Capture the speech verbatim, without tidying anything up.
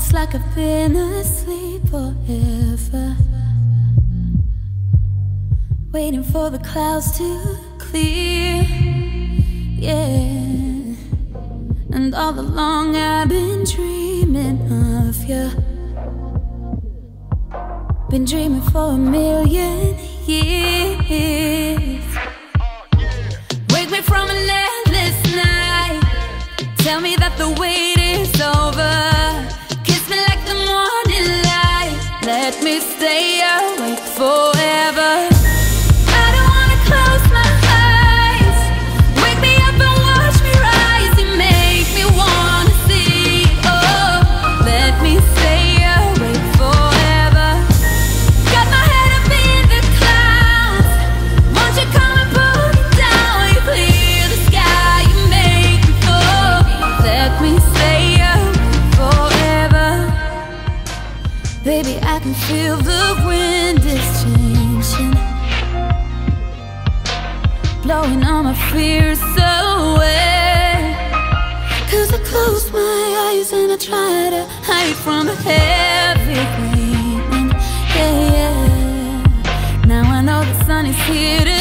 like I've been asleep forever, waiting for the clouds to clear. Yeah, and all along I've been dreaming of you, been dreaming for a million years. Wake me from an endless night, tell me that the wait is over. Kiss me like the morning light, let me stay awake forever. I don't wanna close my eyes, wake me up and watch me rise. You make me wanna see, oh, let me stay awake forever. Got my head up in the clouds, won't you come and pull me down? You clear the sky, you make me fall. Let me stay awake forever. Baby, I can feel the wind is changing, blowing all my fears away. Cause I close my eyes and I try to hide from the heavy rain. Yeah, yeah. Now I know the sun is here to